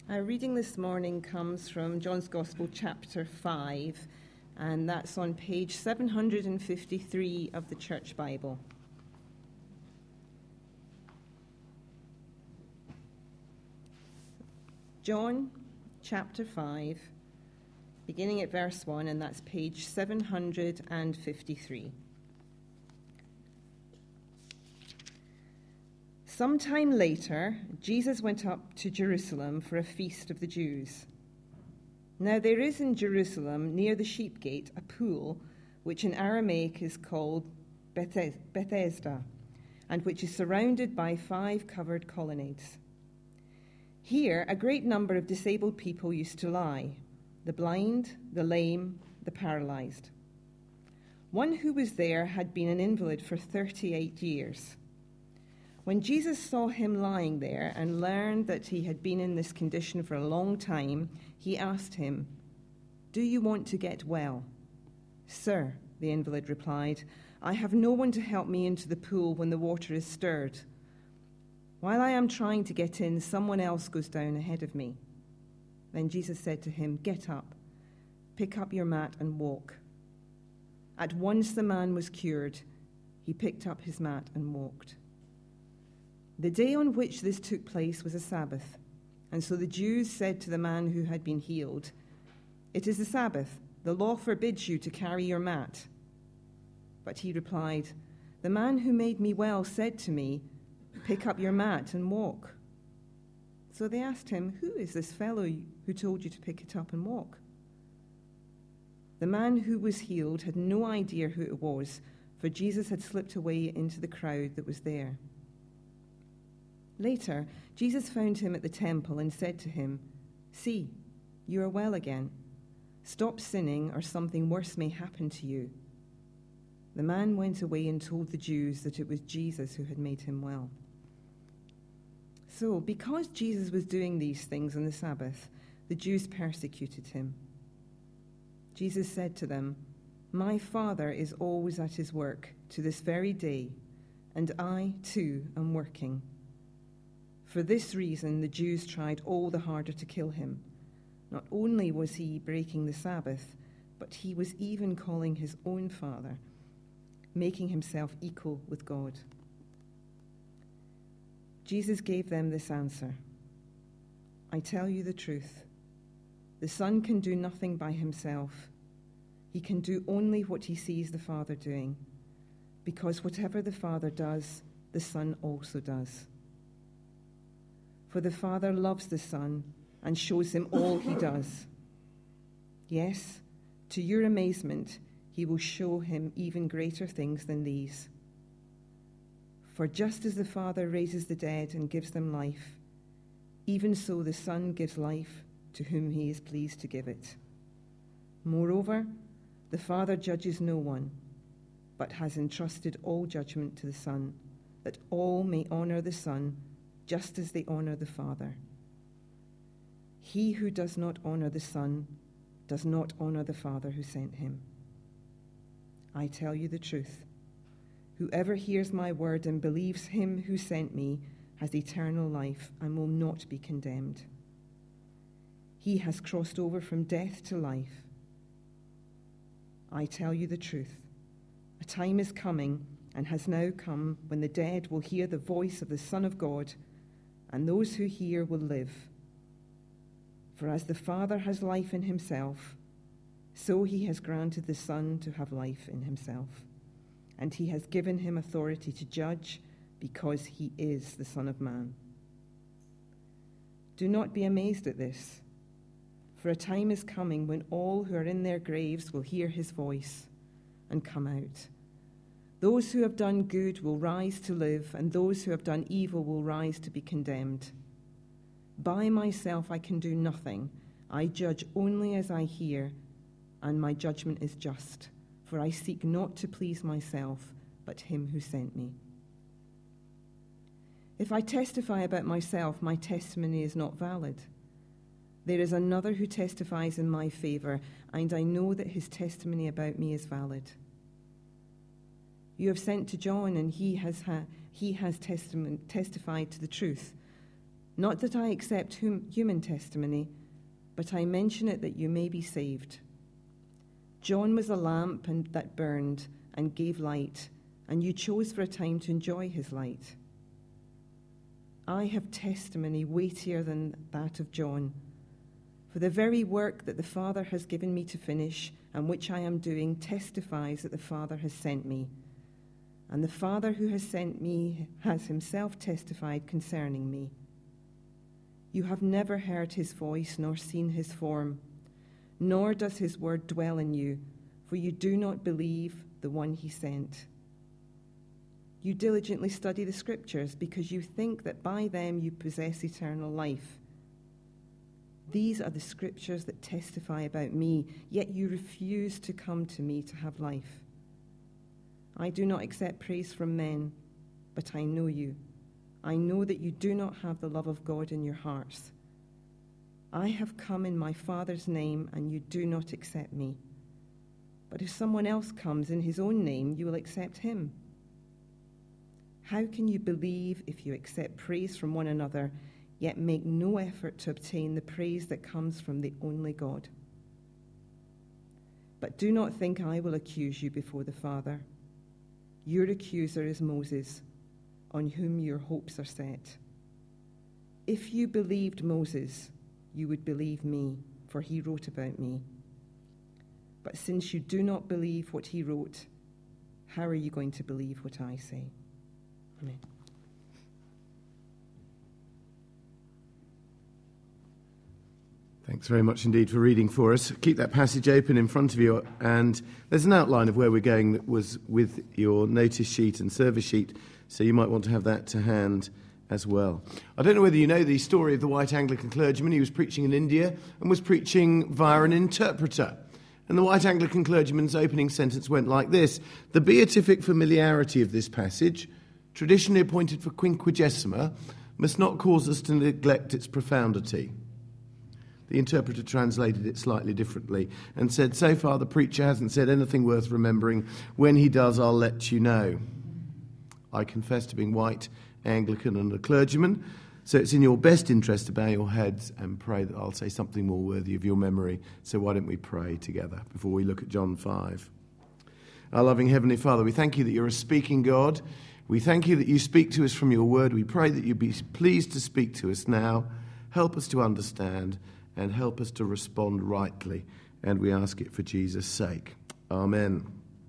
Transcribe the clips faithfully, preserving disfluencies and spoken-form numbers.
Our reading this morning comes from John's Gospel, chapter five, and that's on page seven hundred fifty-three of the Church Bible. John, chapter five, beginning at verse one, and that's page seven hundred fifty-three. Sometime later, Jesus went up to Jerusalem for a feast of the Jews. Now there is in Jerusalem, near the sheep gate, a pool, which in Aramaic is called Bethesda, and which is surrounded by five covered colonnades. Here, a great number of disabled people used to lie, the blind, the lame, the paralyzed. One who was there had been an invalid for thirty-eight years. When Jesus saw him lying there and learned that he had been in this condition for a long time, he asked him, "Do you want to get well?" "Sir," the invalid replied, "I have no one to help me into the pool when the water is stirred. While I am trying to get in, someone else goes down ahead of me." Then Jesus said to him, "Get up, pick up your mat and walk." At once the man was cured. He picked up his mat and walked. The day on which this took place was a Sabbath, and so the Jews said to the man who had been healed, "It is the Sabbath. The law forbids you to carry your mat." But he replied, "The man who made me well said to me, 'Pick up your mat and walk.'" So they asked him, "Who is this fellow who told you to pick it up and walk?" The man who was healed had no idea who it was, for Jesus had slipped away into the crowd that was there. Later, Jesus found him at the temple and said to him, "See, you are well again. Stop sinning, or something worse may happen to you." The man went away and told the Jews that it was Jesus who had made him well. So, because Jesus was doing these things on the Sabbath, the Jews persecuted him. Jesus said to them, "My Father is always at his work to this very day, and I, too, am working." For this reason, the Jews tried all the harder to kill him. Not only was he breaking the Sabbath, but he was even calling his own Father, making himself equal with God. Jesus gave them this answer, "I tell you the truth. The Son can do nothing by himself. He can do only what he sees the Father doing, because whatever the Father does, the Son also does. For the Father loves the Son and shows him all he does. Yes, to your amazement, he will show him even greater things than these. For just as the Father raises the dead and gives them life, even so the Son gives life to whom he is pleased to give it. Moreover, the Father judges no one, but has entrusted all judgment to the Son, that all may honor the Son just as they honor the Father. He who does not honor the Son does not honor the Father who sent him. I tell you the truth. Whoever hears my word and believes him who sent me has eternal life and will not be condemned. He has crossed over from death to life. I tell you the truth. A time is coming and has now come when the dead will hear the voice of the Son of God, and those who hear will live. For as the Father has life in himself, so he has granted the Son to have life in himself. And he has given him authority to judge, because he is the Son of Man. Do not be amazed at this, for a time is coming when all who are in their graves will hear his voice and come out. Those who have done good will rise to live, and those who have done evil will rise to be condemned. By myself I can do nothing. I judge only as I hear, and my judgment is just, for I seek not to please myself, but him who sent me. If I testify about myself, my testimony is not valid. There is another who testifies in my favor, and I know that his testimony about me is valid. You have sent to John, and he has ha- he has testament- testified to the truth. Not that I accept hum- human testimony, but I mention it that you may be saved. John was a lamp and that burned and gave light, and you chose for a time to enjoy his light. I have testimony weightier than that of John. For the very work that the Father has given me to finish, and which I am doing, testifies that the Father has sent me. And the Father who has sent me has himself testified concerning me. You have never heard his voice nor seen his form, nor does his word dwell in you, for you do not believe the one he sent. You diligently study the scriptures because you think that by them you possess eternal life. These are the scriptures that testify about me, yet you refuse to come to me to have life. I do not accept praise from men, but I know you. I know that you do not have the love of God in your hearts. I have come in my Father's name, and you do not accept me. But if someone else comes in his own name, you will accept him. How can you believe if you accept praise from one another, yet make no effort to obtain the praise that comes from the only God? But do not think I will accuse you before the Father. Your accuser is Moses, on whom your hopes are set. If you believed Moses, you would believe me, for he wrote about me. But since you do not believe what he wrote, how are you going to believe what I say? Amen. Thanks very much indeed for reading for us. Keep that passage open in front of you, and there's an outline of where we're going that was with your notice sheet and service sheet, so you might want to have that to hand as well. I don't know whether you know the story of the white Anglican clergyman. He was preaching in India and was preaching via an interpreter. And the white Anglican clergyman's opening sentence went like this: the beatific familiarity of this passage, traditionally appointed for Quinquagesima, must not cause us to neglect its profundity. The interpreter translated it slightly differently and said, so far the preacher hasn't said anything worth remembering. When he does, I'll let you know. I confess to being white, Anglican and a clergyman, so it's in your best interest to bow your heads and pray that I'll say something more worthy of your memory. So why don't we pray together before we look at John five. Our loving Heavenly Father, we thank you that you're a speaking God. We thank you that you speak to us from your word. We pray that you be pleased to speak to us now. Help us to understand and help us to respond rightly. And we ask it for Jesus' sake. Amen.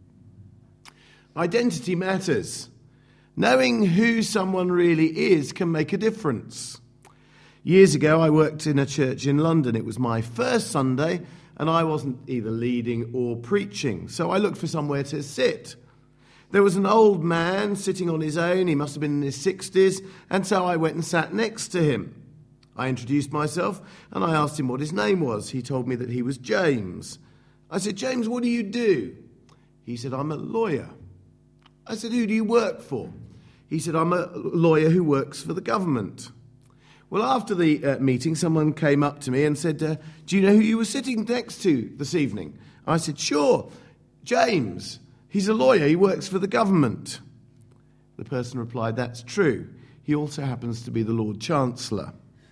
Identity matters. Knowing who someone really is can make a difference. Years ago, I worked in a church in London. It was my first Sunday, and I wasn't either leading or preaching. So I looked for somewhere to sit. There was an old man sitting on his own. He must have been in his sixties, and so I went and sat next to him. I introduced myself, and I asked him what his name was. He told me that he was James. I said, James, what do you do? He said, I'm a lawyer. I said, who do you work for? He said, I'm a lawyer who works for the government. Well, after the uh, meeting, someone came up to me and said, uh, do you know who you were sitting next to this evening? I said, sure, James. He's a lawyer. He works for the government. The person replied, that's true. He also happens to be the Lord Chancellor.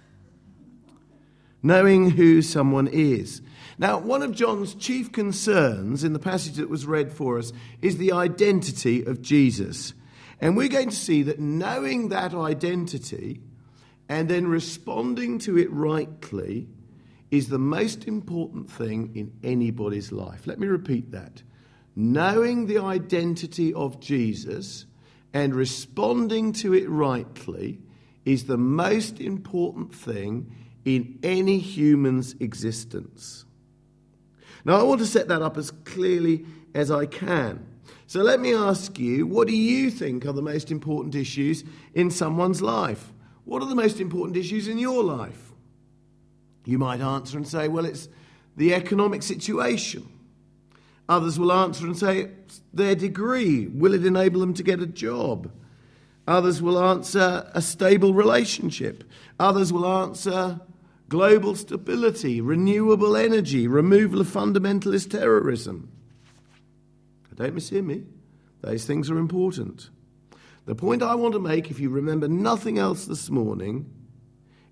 Knowing who someone is. Now, one of John's chief concerns in the passage that was read for us is the identity of Jesus. And we're going to see that knowing that identity and then responding to it rightly is the most important thing in anybody's life. Let me repeat that. Knowing the identity of Jesus and responding to it rightly is the most important thing in any human's existence. Now, I want to set that up as clearly as I can. So let me ask you, what do you think are the most important issues in someone's life? What are the most important issues in your life? You might answer and say, well, it's the economic situation. Others will answer and say, it's their degree. Will it enable them to get a job? Others will answer a stable relationship. Others will answer global stability, renewable energy, removal of fundamentalist terrorism. Don't mishear me. Those things are important. The point I want to make, if you remember nothing else this morning,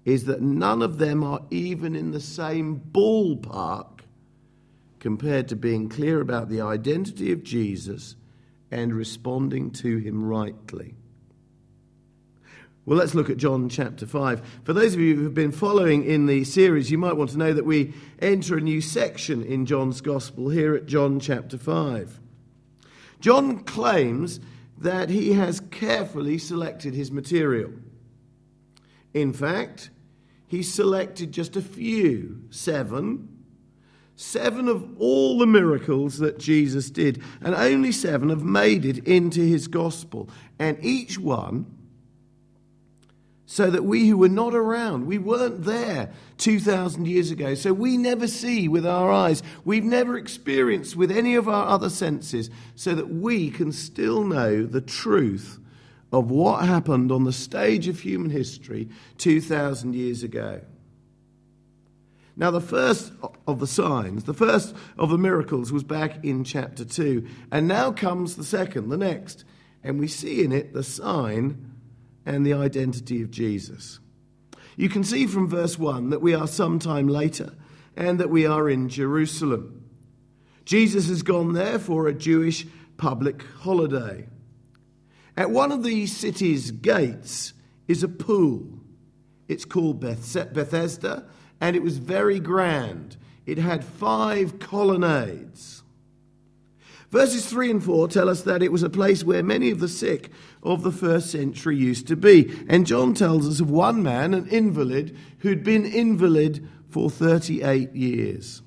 is that none of them are even in the same ballpark compared to being clear about the identity of Jesus and responding to him rightly. Well, let's look at John chapter five. For those of you who have been following in the series, you might want to know that we enter a new section in John's Gospel here at John chapter five. John claims that he has carefully selected his material. In fact, he selected just a few, seven, seven of all the miracles that Jesus did, and only seven have made it into his gospel, and each one so that we who were not around, we weren't there two thousand years ago, so we never see with our eyes, we've never experienced with any of our other senses, so that we can still know the truth of what happened on the stage of human history two thousand years ago. Now, the first of the signs, the first of the miracles was back in chapter two, and now comes the second, the next, and we see in it the sign and the identity of Jesus. You can see from verse one that we are sometime later and that we are in Jerusalem. Jesus has gone there for a Jewish public holiday. At one of the city's gates is a pool. It's called Beth- Bethesda, and it was very grand. It had five colonnades. Verses three and four tell us that it was a place where many of the sick of the first century used to be. And John tells us of one man, an invalid, who'd been invalid for thirty-eight years.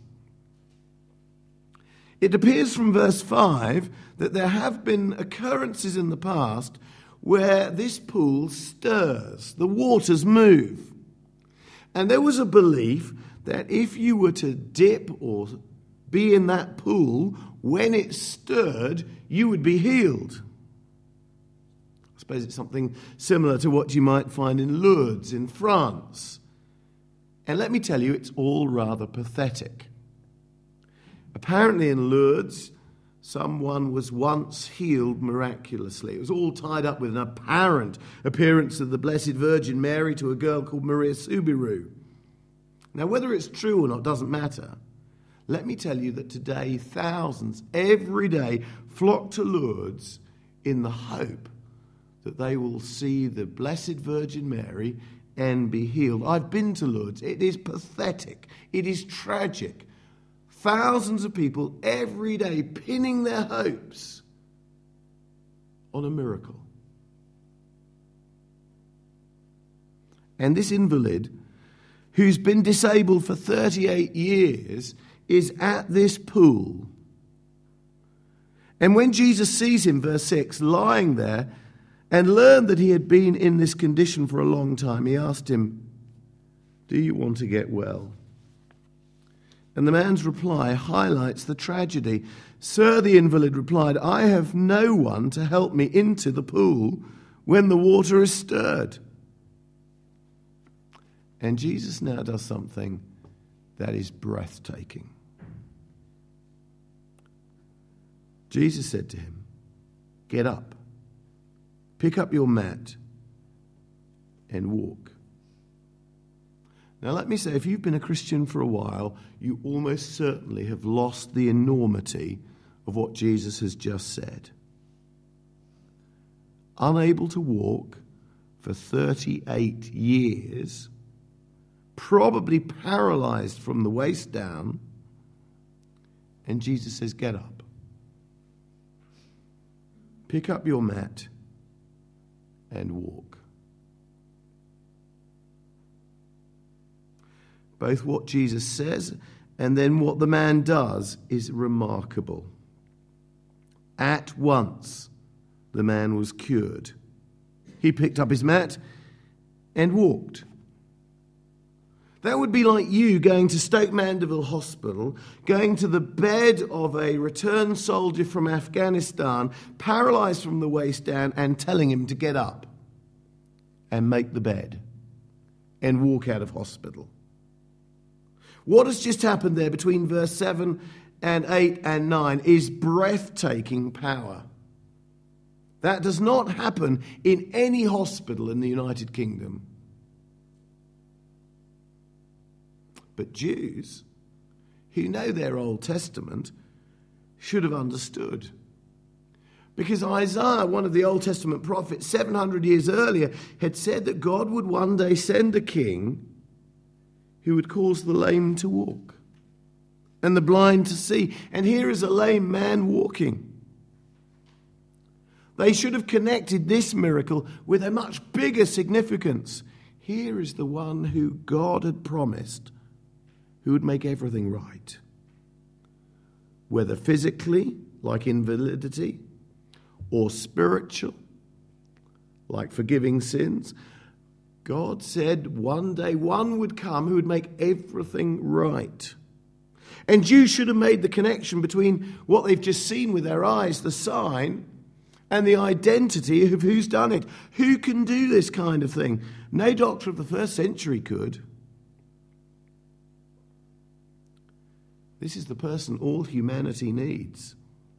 It appears from verse five that there have been occurrences in the past where this pool stirs, the waters move. And there was a belief that if you were to dip or be in that pool, when it stirred, you would be healed. I suppose it's something similar to what you might find in Lourdes in France. And let me tell you, it's all rather pathetic. Apparently in Lourdes, someone was once healed miraculously. It was all tied up with an apparent appearance of the Blessed Virgin Mary to a girl called Maria Subiru. Now, whether it's true or not doesn't matter. Let me tell you that today thousands every day flock to Lourdes in the hope that they will see the Blessed Virgin Mary and be healed. I've been to Lourdes. It is pathetic. It is tragic. Thousands of people every day pinning their hopes on a miracle. And this invalid, who's been disabled for thirty-eight years, is at this pool. And when Jesus sees him, verse six, lying there, and learned that he had been in this condition for a long time, he asked him, "Do you want to get well?" And the man's reply highlights the tragedy. "Sir," the invalid replied, "I have no one to help me into the pool when the water is stirred." And Jesus now does something that is breathtaking. Jesus said to him, "Get up, pick up your mat, and walk." Now let me say, if you've been a Christian for a while, you almost certainly have lost the enormity of what Jesus has just said. Unable to walk for thirty-eight years, probably paralyzed from the waist down, and Jesus says, "Get up. Pick up your mat and walk." Both what Jesus says and then what the man does is remarkable. At once, the man was cured. He picked up his mat and walked. That would be like you going to Stoke Mandeville Hospital, going to the bed of a returned soldier from Afghanistan, paralyzed from the waist down, and telling him to get up and make the bed and walk out of hospital. What has just happened there between verse seven and eight and nine is breathtaking power. That does not happen in any hospital in the United Kingdom. But Jews, who know their Old Testament, should have understood. Because Isaiah, one of the Old Testament prophets, seven hundred years earlier, had said that God would one day send a king who would cause the lame to walk and the blind to see. And here is a lame man walking. They should have connected this miracle with a much bigger significance. Here is the one who God had promised, who would make everything right. Whether physically, like invalidity, or spiritual, like forgiving sins, God said one day one would come who would make everything right. And Jews should have made the connection between what they've just seen with their eyes, the sign, and the identity of who's done it. Who can do this kind of thing? No doctor of the first century could. This is the person all humanity needs.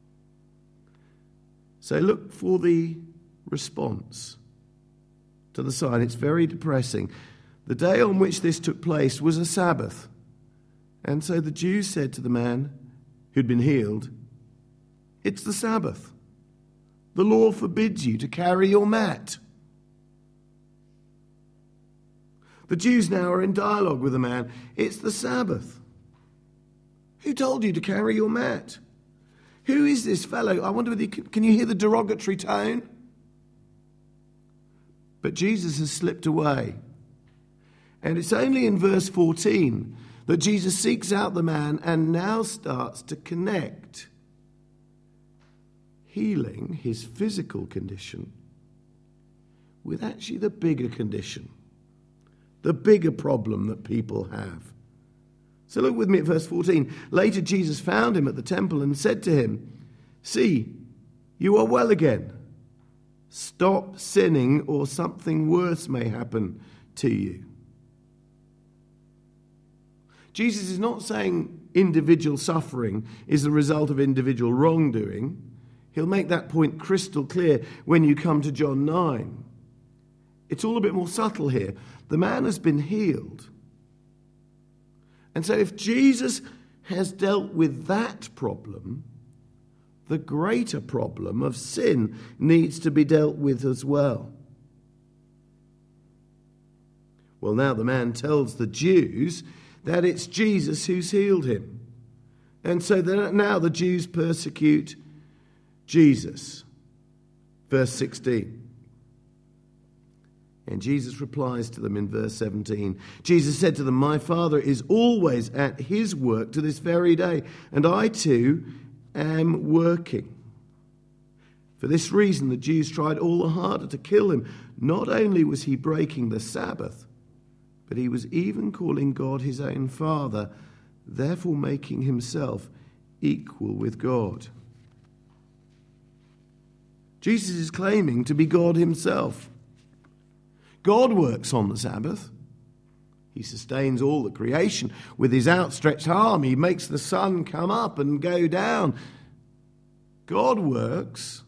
So look for the response to the sign. It's very depressing. The day on which this took place was a Sabbath. And so the Jews said to the man who'd been healed, "It's the Sabbath. The law forbids you to carry your mat." The Jews now are in dialogue with the man. It's the Sabbath. Who told you to carry your mat? Who is this fellow? I wonder whether you can, can you hear the derogatory tone? But Jesus has slipped away. And it's only in verse fourteen that Jesus seeks out the man and now starts to connect healing his physical condition with actually the bigger condition, the bigger problem that people have. So look with me at verse fourteen. Later Jesus found him at the temple and said to him, "See, you are well again. Stop sinning or something worse may happen to you." Jesus is not saying individual suffering is the result of individual wrongdoing. He'll make that point crystal clear when you come to John nine. It's all a bit more subtle here. The man has been healed. And so if Jesus has dealt with that problem, the greater problem of sin needs to be dealt with as well. Well, now the man tells the Jews that it's Jesus who's healed him. And so now the Jews persecute Jesus. Verse sixteen. And Jesus replies to them in verse seventeen. Jesus said to them, "My Father is always at his work to this very day, and I too am working." For this reason, the Jews tried all the harder to kill him. Not only was he breaking the Sabbath, but he was even calling God his own Father, therefore making himself equal with God. Jesus is claiming to be God himself. God works on the Sabbath. He sustains all the creation with his outstretched arm. He makes the sun come up and go down. God works.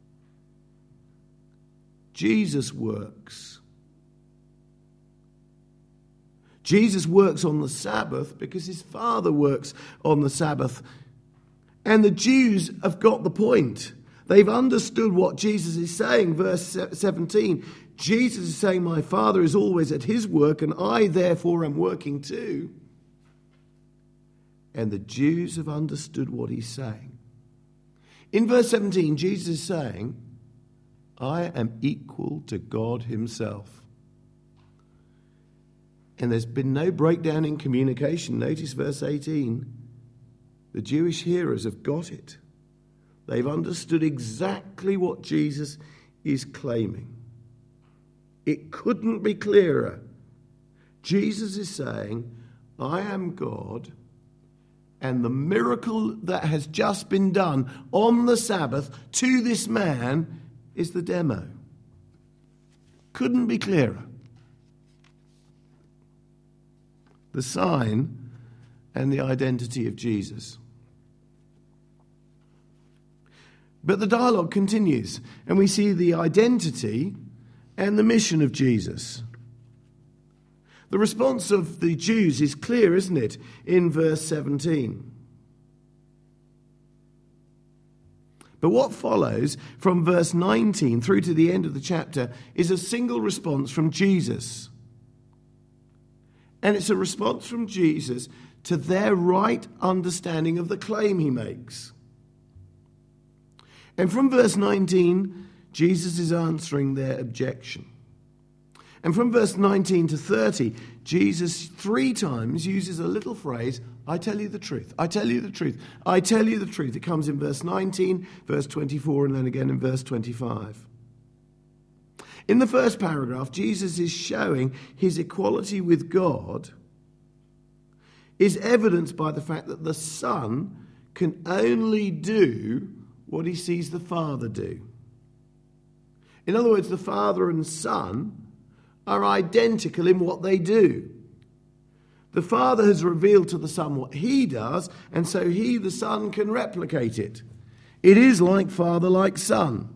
Jesus works. Jesus works on the Sabbath because his Father works on the Sabbath. And the Jews have got the point. They've understood what Jesus is saying. Verse seventeen, Jesus is saying, "My Father is always at his work, and I therefore am working too." And the Jews have understood what he's saying. In verse seventeen, Jesus is saying, "I am equal to God himself." And there's been no breakdown in communication. Notice verse eighteen. The Jewish hearers have got it. They've understood exactly what Jesus is claiming. It couldn't be clearer. Jesus is saying, "I am God, and the miracle that has just been done on the Sabbath to this man is the demo." Couldn't be clearer. The sign and the identity of Jesus. But the dialogue continues, and we see the identity and the mission of Jesus. The response of the Jews is clear, isn't it, in verse seventeen. But what follows from verse nineteen through to the end of the chapter is a single response from Jesus. And it's a response from Jesus to their right understanding of the claim he makes. And from verse nineteen, Jesus is answering their objection. And from verse nineteen to thirty, Jesus three times uses a little phrase, I tell you the truth, I tell you the truth, I tell you the truth. It comes in verse nineteen, verse twenty-four, and then again in verse twenty-five. In the first paragraph, Jesus is showing his equality with God is evidenced by the fact that the Son can only do what he sees the Father do. In other words, the Father and Son are identical in what they do. The Father has revealed to the Son what he does, and so he, the Son, can replicate it. It is like Father, like Son.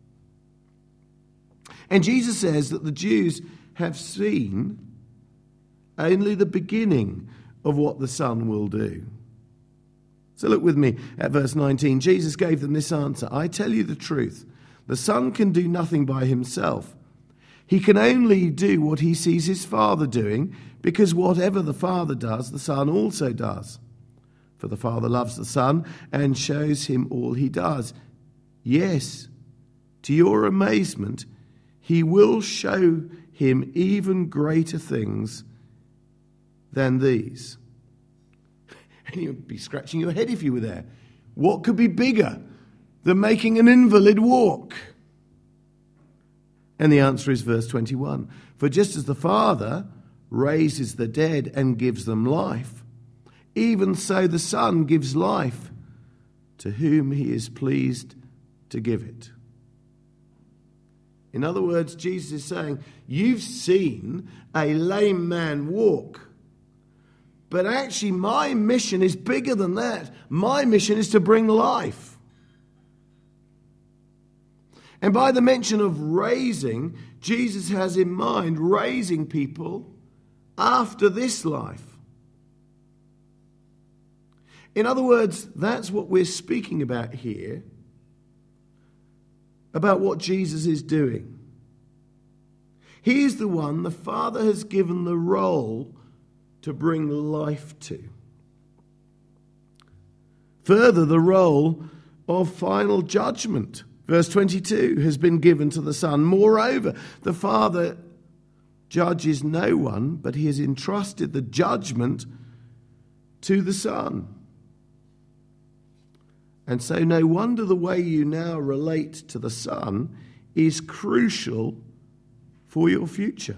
And Jesus says that the Jews have seen only the beginning of what the Son will do. So look with me at verse nineteen. Jesus gave them this answer, I tell you the truth, the Son can do nothing by himself. He can only do what he sees his Father doing, because whatever the Father does, the Son also does. For the Father loves the Son and shows him all he does. Yes, to your amazement, he will show him even greater things than these. And you'd be scratching your head if you were there. What could be bigger than making an invalid walk? And the answer is verse twenty-one. For just as the Father raises the dead and gives them life, even so the Son gives life to whom he is pleased to give it. In other words, Jesus is saying, you've seen a lame man walk, but actually my mission is bigger than that. My mission is to bring life. And by the mention of raising, Jesus has in mind raising people after this life. In other words, that's what we're speaking about here, about what Jesus is doing. He is the one the Father has given the role to bring life to. Further, the role of final judgment. Verse twenty-two has been given to the Son. Moreover, the Father judges no one, but he has entrusted the judgment to the Son. And so no wonder the way you now relate to the Son is crucial for your future.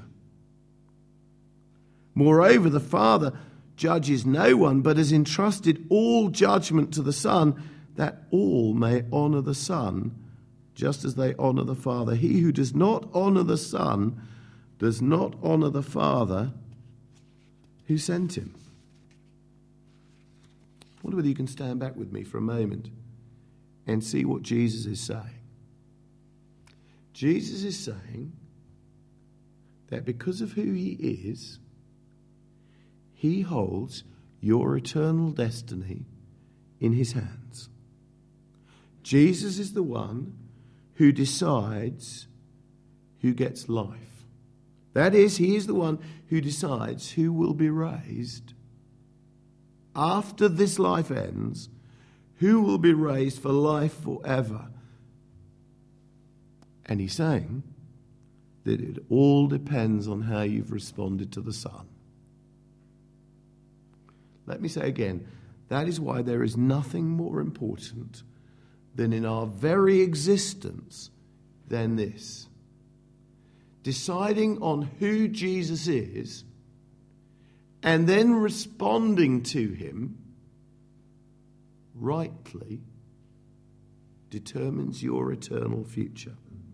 Moreover, the Father judges no one, but has entrusted all judgment to the Son, that all may honour the Son, just as they honour the Father. He who does not honour the Son does not honour the Father who sent him. I wonder whether you can stand back with me for a moment and see what Jesus is saying. Jesus is saying that because of who he is, he holds your eternal destiny in his hands. Jesus is the one who decides who gets life. That is, he is the one who decides who will be raised after this life ends, who will be raised for life forever. And he's saying that it all depends on how you've responded to the Son. Let me say again, that is why there is nothing more important than in our very existence than this. Deciding on who Jesus is and then responding to him rightly determines your eternal future.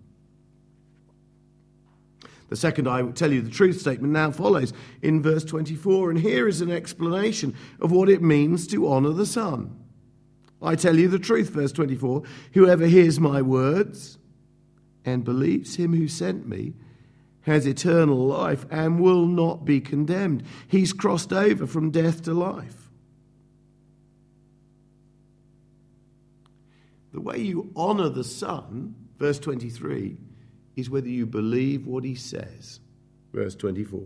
The second I will tell you the truth statement now follows in verse twenty-four, and here is an explanation of what it means to honour the Son. I tell you the truth, verse twenty-four, whoever hears my words and believes him who sent me has eternal life and will not be condemned. He's crossed over from death to life. The way you honour the Son, verse twenty-three, is whether you believe what he says, verse twenty-four.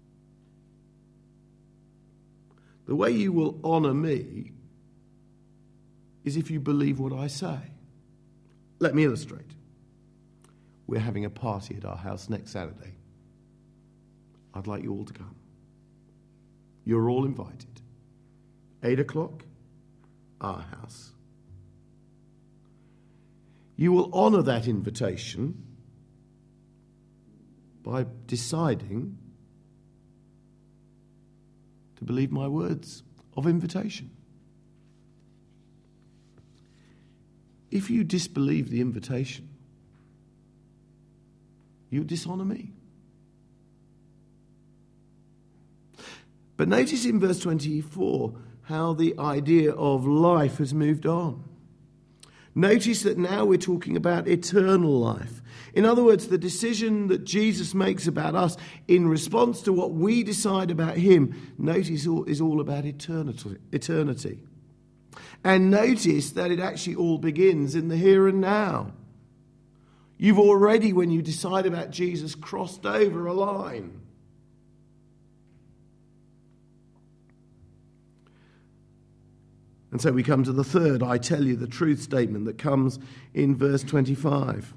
The way you will honour me is if you believe what I say. Let me illustrate. We're having a party at our house next Saturday. I'd like you all to come. You're all invited. Eight o'clock, our house. You will honour that invitation by deciding to believe my words of invitation. If you disbelieve the invitation, you dishonour me. But notice in verse twenty-four how the idea of life has moved on. Notice that now we're talking about eternal life. In other words, the decision that Jesus makes about us in response to what we decide about him, notice is all about eternity. eternity. And notice that it actually all begins in the here and now. You've already, when you decide about Jesus, crossed over a line. And so we come to the third, I tell you the truth statement that comes in verse twenty-five.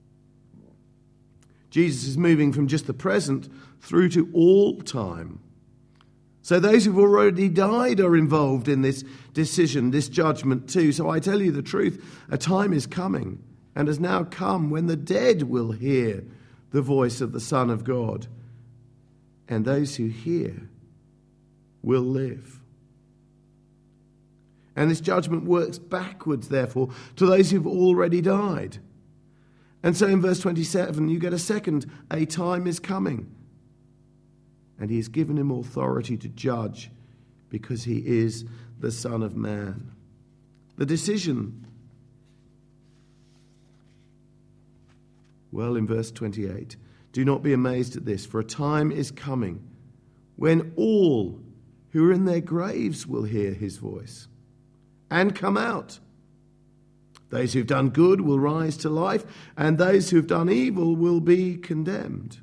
Jesus is moving from just the present through to all time. So those who've already died are involved in this decision, this judgment too. So I tell you the truth, a time is coming and has now come when the dead will hear the voice of the Son of God, and those who hear will live. And this judgment works backwards, therefore, to those who've already died. And so in verse twenty-seven, you get a second, a time is coming. And he has given him authority to judge because he is the Son of Man. The decision, well, in verse twenty-eight, do not be amazed at this, for a time is coming when all who are in their graves will hear his voice and come out. Those who've done good will rise to life, and those who've done evil will be condemned.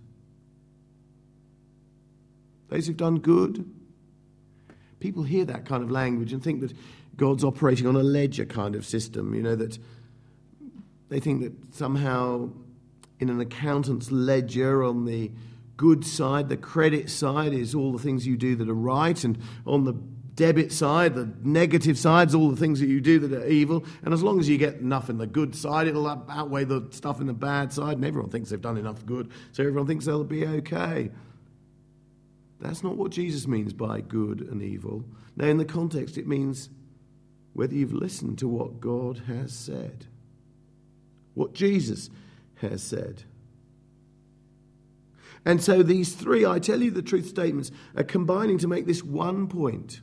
Those who've done good. People hear that kind of language and think that God's operating on a ledger kind of system, you know, that they think that somehow in an accountant's ledger on the good side, the credit side is all the things you do that are right, and on the debit side, the negative side is all the things that you do that are evil. And as long as you get enough in the good side, it'll outweigh the stuff in the bad side, and everyone thinks they've done enough good, so everyone thinks they'll be okay. That's not what Jesus means by good and evil. Now, in the context, it means whether you've listened to what God has said, what Jesus has said. And so these three, I tell you the truth statements, are combining to make this one point.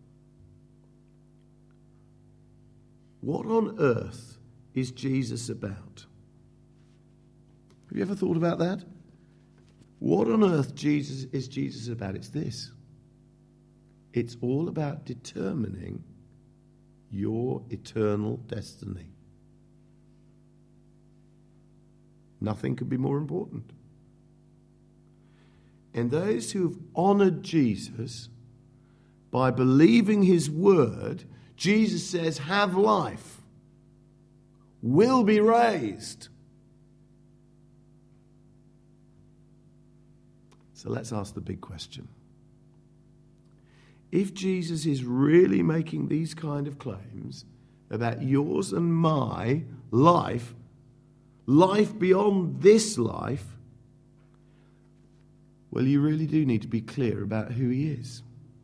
What on earth is Jesus about? Have you ever thought about that? What on earth Jesus is Jesus about? It's this. It's all about determining your eternal destiny. Nothing could be more important. And those who have honoured Jesus by believing his word, Jesus says, have life, will be raised. So let's ask the big question. If Jesus is really making these kind of claims about yours and my life, life beyond this life, well, you really do need to be clear about who he is.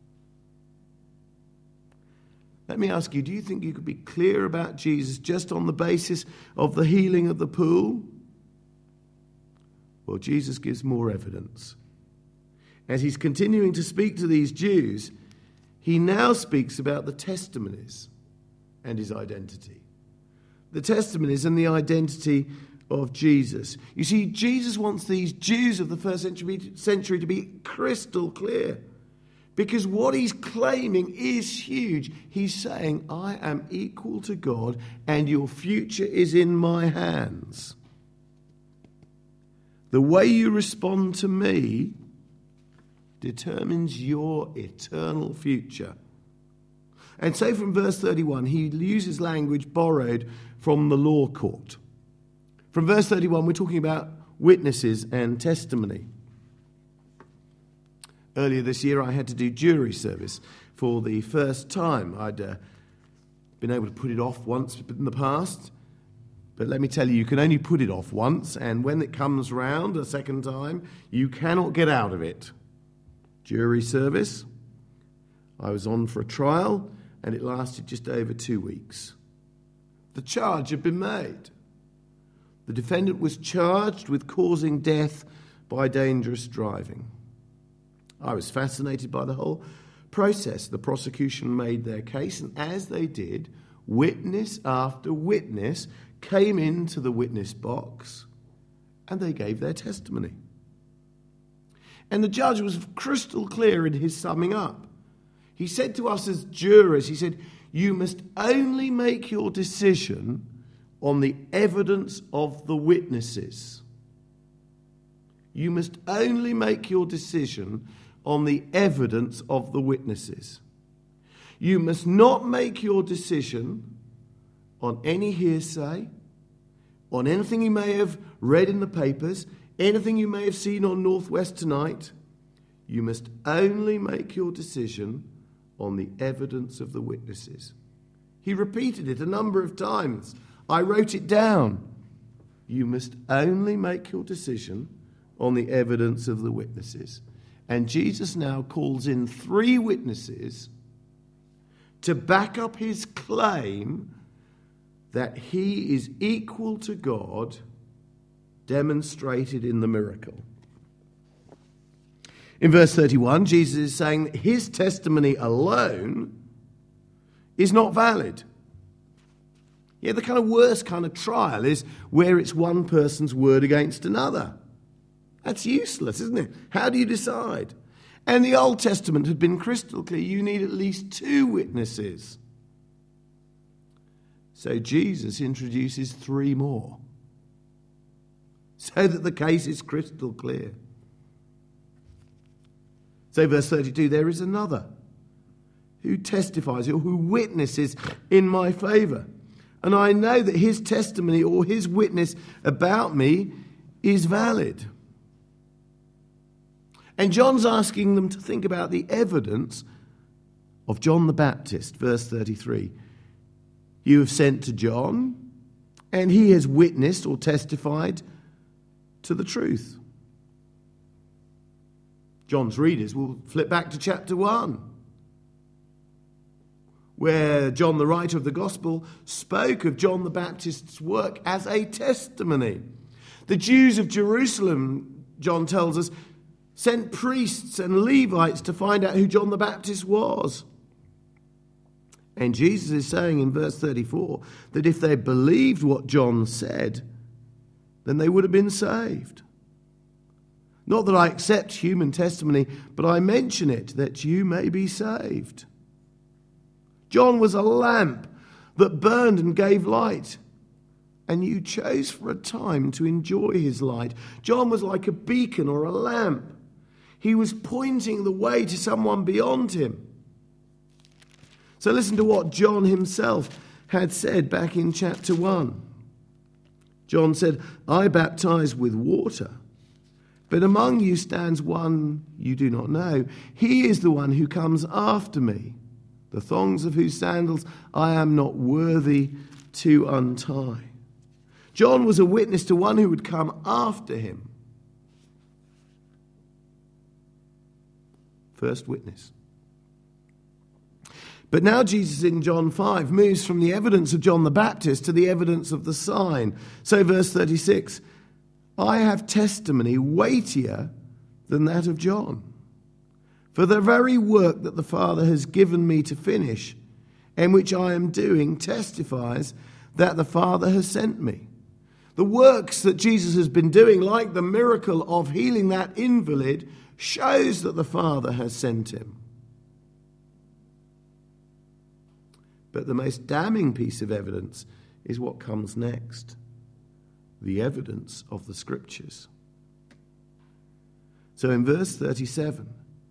Let me ask you, do you think you could be clear about Jesus just on the basis of the healing of the pool? Well, Jesus gives more evidence. As he's continuing to speak to these Jews, he now speaks about the testimonies and his identity. The testimonies and the identity of Jesus. You see, Jesus wants these Jews of the first century, century to be crystal clear. Because what he's claiming is huge. He's saying, I am equal to God and your future is in my hands. The way you respond to me determines your eternal future. And so from verse thirty-one, he uses language borrowed from the law court. From verse thirty-one, we're talking about witnesses and testimony. Earlier this year, I had to do jury service for the first time. I'd uh, been able to put it off once in the past, but let me tell you, you can only put it off once, and when it comes round a second time, you cannot get out of it. Jury service. I was on for a trial, and it lasted just over two weeks. The charge had been made. The defendant was charged with causing death by dangerous driving. I was fascinated by the whole process. The prosecution made their case, and as they did, witness after witness came into the witness box, and they gave their testimony. And the judge was crystal clear in his summing up. He said to us as jurors, he said, you must only make your decision on the evidence of the witnesses. You must only make your decision on the evidence of the witnesses. You must not make your decision on any hearsay, on anything you may have read in the papers, anything you may have seen on Northwest Tonight. You must only make your decision on the evidence of the witnesses. He repeated it a number of times. I wrote it down. You must only make your decision on the evidence of the witnesses. And Jesus now calls in three witnesses to back up his claim that he is equal to God, demonstrated in the miracle. In verse thirty-one, Jesus is saying that his testimony alone is not valid. Yeah, the kind of worst kind of trial is where it's one person's word against another. That's useless, isn't it? How do you decide? And the Old Testament had been crystal clear. You need at least two witnesses. So Jesus introduces three more, so that the case is crystal clear. So verse thirty-two, there is another who testifies or who witnesses in my favour. And I know that his testimony or his witness about me is valid. And John's asking them to think about the evidence of John the Baptist. Verse thirty-three. You have sent to John, and he has witnessed or testified to the truth. John's readers will flip back to chapter one, where John, the writer of the gospel, spoke of John the Baptist's work as a testimony. The Jews of Jerusalem, John tells us, sent priests and Levites to find out who John the Baptist was. And Jesus is saying in verse thirty-four that if they believed what John said, then they would have been saved. Not that I accept human testimony, but I mention it that you may be saved. John was a lamp that burned and gave light, and you chose for a time to enjoy his light. John was like a beacon or a lamp. He was pointing the way to someone beyond him. So listen to what John himself had said back in chapter one. John said, I baptize with water, but among you stands one you do not know. He is the one who comes after me, the thongs of whose sandals I am not worthy to untie. John was a witness to one who would come after him. First witness. But now Jesus in John five moves from the evidence of John the Baptist to the evidence of the sign. So verse thirty-six, I have testimony weightier than that of John. For the very work that the Father has given me to finish, and which I am doing, testifies that the Father has sent me. The works that Jesus has been doing, like the miracle of healing that invalid, shows that the Father has sent him. But the most damning piece of evidence is what comes next. The evidence of the Scriptures. So in verse thirty-seven,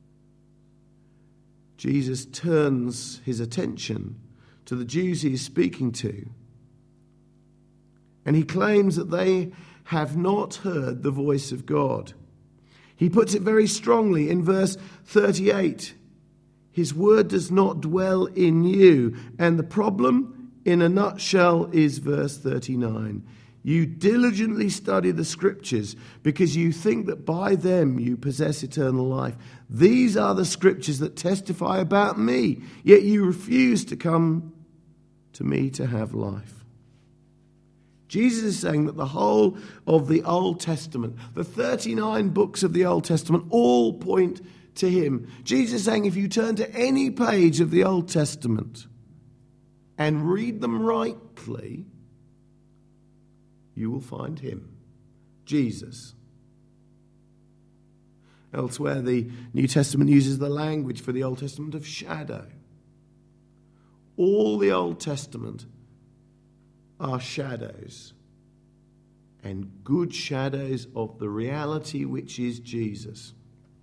Jesus turns his attention to the Jews he is speaking to, and he claims that they have not heard the voice of God. He puts it very strongly in verse thirty-eight. His word does not dwell in you. And the problem, in a nutshell, is verse thirty-nine. You diligently study the Scriptures because you think that by them you possess eternal life. These are the Scriptures that testify about me, yet you refuse to come to me to have life. Jesus is saying that the whole of the Old Testament, the thirty-nine books of the Old Testament, all point to him. Jesus is saying if you turn to any page of the Old Testament and read them rightly, you will find him, Jesus. Elsewhere, the New Testament uses the language for the Old Testament of shadow. All the Old Testament are shadows, and good shadows of the reality which is Jesus.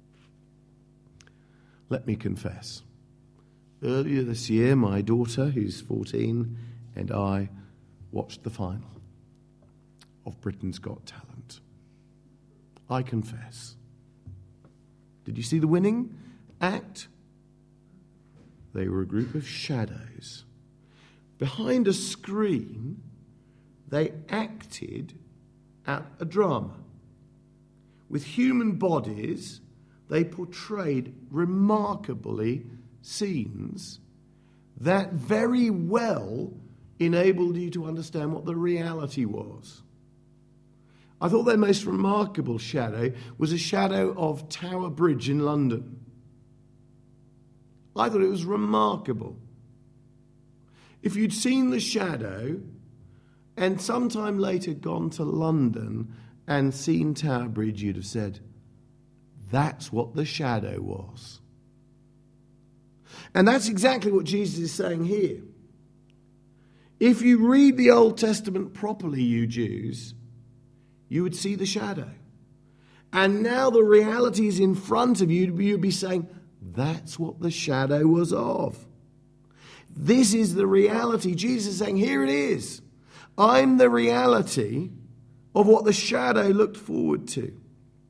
Let me confess. Earlier this year, my daughter, who's fourteen, and I watched the final of Britain's Got Talent. I confess. Did you see the winning act? They were a group of shadows. Behind a screen, they acted out a drama. With human bodies, they portrayed remarkably scenes that very well enabled you to understand what the reality was. I thought their most remarkable shadow was a shadow of Tower Bridge in London. I thought it was remarkable. If you'd seen the shadow and sometime later gone to London and seen Tower Bridge, you'd have said, that's what the shadow was. And that's exactly what Jesus is saying here. If you read the Old Testament properly, you Jews, you would see the shadow. And now the reality is in front of you, you'd be saying, that's what the shadow was of. This is the reality. Jesus is saying, here it is. I'm the reality of what the shadow looked forward to.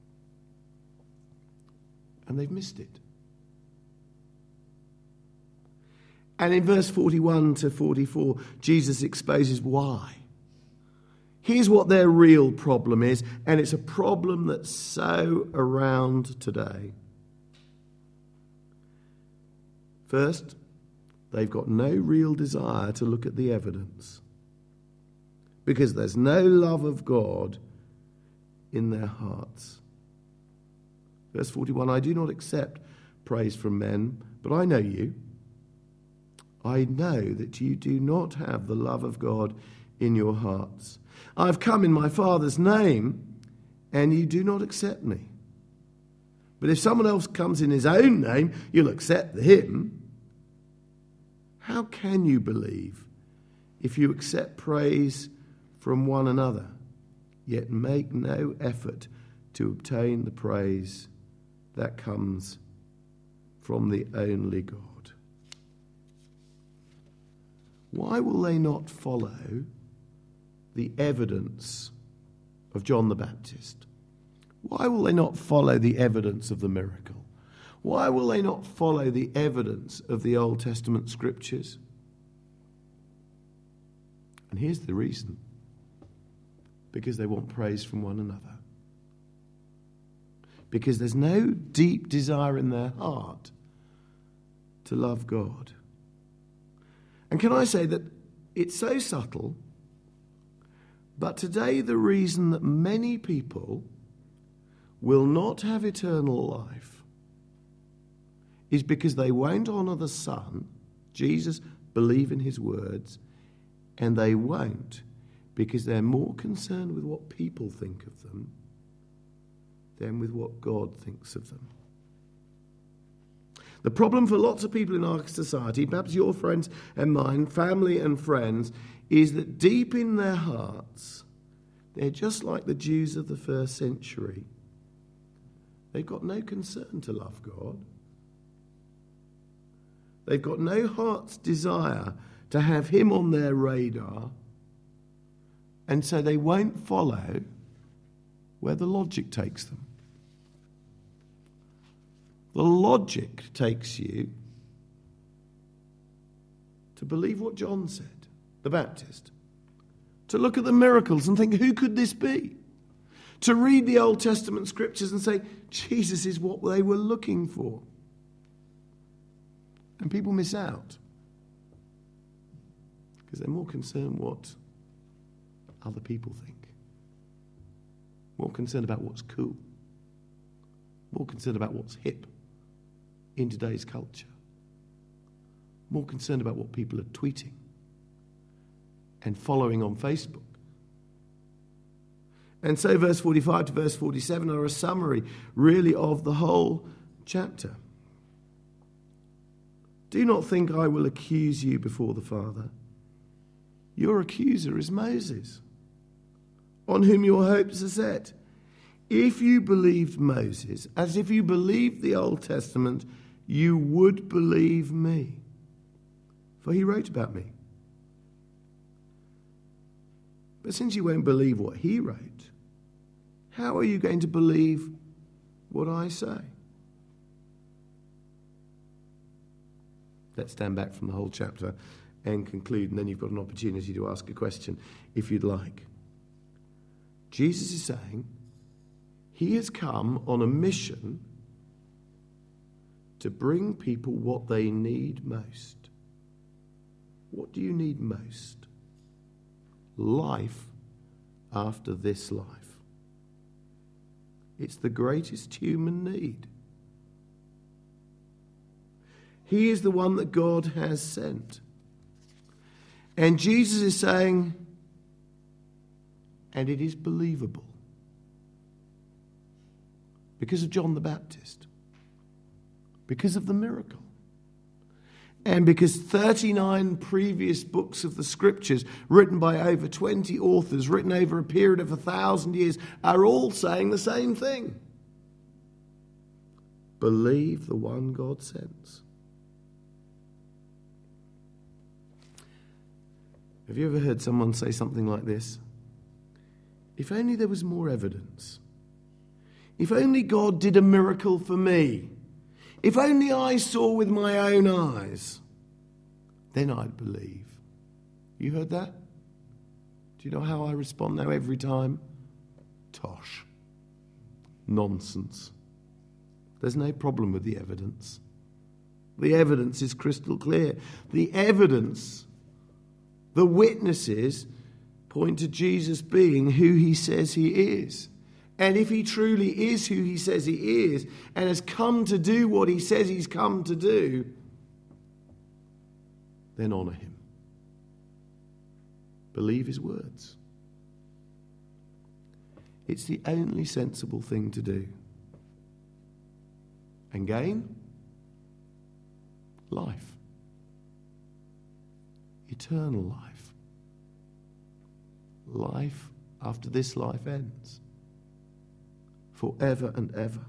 And they've missed it. And in verse forty-one to forty-four, Jesus exposes why. Here's what their real problem is, and it's a problem that's so around today. First, they've got no real desire to look at the evidence because there's no love of God in their hearts. Verse forty-one, I do not accept praise from men, but I know you. I know that you do not have the love of God in your hearts. I've come in my Father's name, and you do not accept me. But if someone else comes in his own name, you'll accept him. How can you believe if you accept praise from one another, yet make no effort to obtain the praise that comes from the only God? Why will they not follow the evidence of John the Baptist? Why will they not follow the evidence of the miracle? Why will they not follow the evidence of the Old Testament scriptures? And here's the reason. Because they want praise from one another. Because there's no deep desire in their heart to love God. And can I say that it's so subtle, but today the reason that many people will not have eternal life is because they won't honour the Son, Jesus, believe in his words, and they won't because they're more concerned with what people think of them than with what God thinks of them. The problem for lots of people in our society, perhaps your friends and mine, family and friends, is that deep in their hearts, they're just like the Jews of the first century. They've got no concern to love God. They've got no heart's desire to have him on their radar. And so they won't follow where the logic takes them. The logic takes you to believe what John said, the Baptist. To look at the miracles and think, who could this be? To read the Old Testament scriptures and say, Jesus is what they were looking for. And people miss out because they're more concerned what other people think. More concerned about what's cool. More concerned about what's hip in today's culture. More concerned about what people are tweeting and following on Facebook. And so verse forty-five to verse forty-seven are a summary, really, of the whole chapter. Do not think I will accuse you before the Father. Your accuser is Moses, on whom your hopes are set. If you believed Moses, as if you believed the Old Testament, you would believe me, for he wrote about me. But since you won't believe what he wrote, how are you going to believe what I say? Let's stand back from the whole chapter and conclude, and then you've got an opportunity to ask a question if you'd like. Jesus is saying he has come on a mission to bring people what they need most. What do you need most? Life after this life. It's the greatest human need. He is the one that God has sent. And Jesus is saying, and it is believable. Because of John the Baptist. Because of the miracle. And because thirty-nine previous books of the Scriptures, written by over twenty authors, written over a period of a thousand years, are all saying the same thing. Believe the one God sends. Have you ever heard someone say something like this? If only there was more evidence. If only God did a miracle for me. If only I saw with my own eyes, then I'd believe. You heard that? Do you know how I respond now every time? Tosh. Nonsense. There's no problem with the evidence. The evidence is crystal clear. The evidence, the witnesses, point to Jesus being who he says he is. And if he truly is who he says he is and has come to do what he says he's come to do, then honour him. Believe his words. It's the only sensible thing to do. And gain? Life. Eternal life. Life after this life ends. Forever and ever.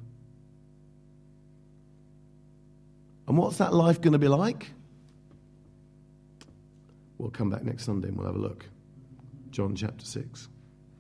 And what's that life going to be like? We'll come back next Sunday and we'll have a look. John chapter six.